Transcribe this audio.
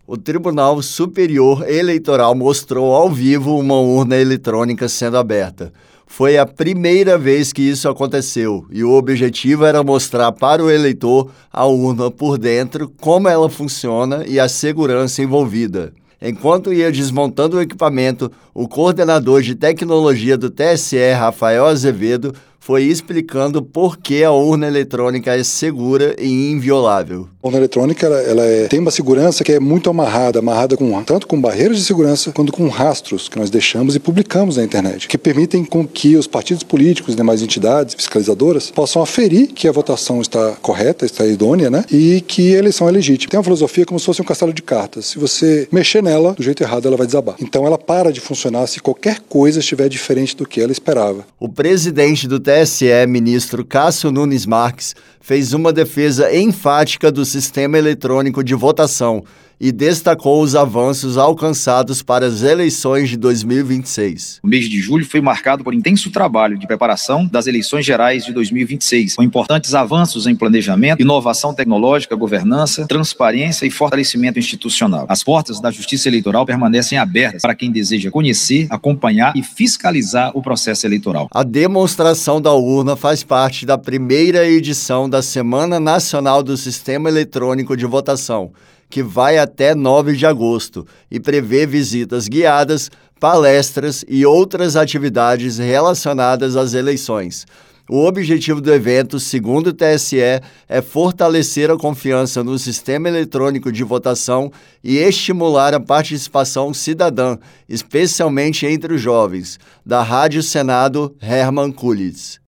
o Tribunal Superior Eleitoral mostrou ao vivo uma urna eletrônica sendo aberta. Foi a primeira vez que isso aconteceu e o objetivo era mostrar para o eleitor a urna por dentro, como ela funciona e a segurança envolvida. Enquanto ia desmontando o equipamento, o coordenador de tecnologia do TSE, Rafael Azevedo, foi explicando por que a urna eletrônica é segura e inviolável. A urna eletrônica tem uma segurança que é muito amarrada tanto com barreiras de segurança quanto com rastros que nós deixamos e publicamos na internet, que permitem com que os partidos políticos e demais entidades fiscalizadoras possam aferir que a votação está correta, está idônea, né? E que a eleição é legítima. Tem uma filosofia como se fosse um castelo de cartas. Se você mexer nela do jeito errado, ela vai desabar. Então ela para de funcionar se qualquer coisa estiver diferente do que ela esperava. O presidente do TSE, ministro Cássio Nunes Marques, fez uma defesa enfática do sistema eletrônico de votação e destacou os avanços alcançados para as eleições de 2026. O mês de julho foi marcado por intenso trabalho de preparação das eleições gerais de 2026, com importantes avanços em planejamento, inovação tecnológica, governança, transparência e fortalecimento institucional. As portas da Justiça Eleitoral permanecem abertas para quem deseja conhecer, acompanhar e fiscalizar o processo eleitoral. A demonstração da urna faz parte da primeira edição da Semana Nacional do Sistema Eletrônico de Votação, que vai até 9 de agosto e prevê visitas guiadas, palestras e outras atividades relacionadas às eleições. O objetivo do evento, segundo o TSE, é fortalecer a confiança no sistema eletrônico de votação e estimular a participação cidadã, especialmente entre os jovens. Da Rádio Senado, Herman Kulitz.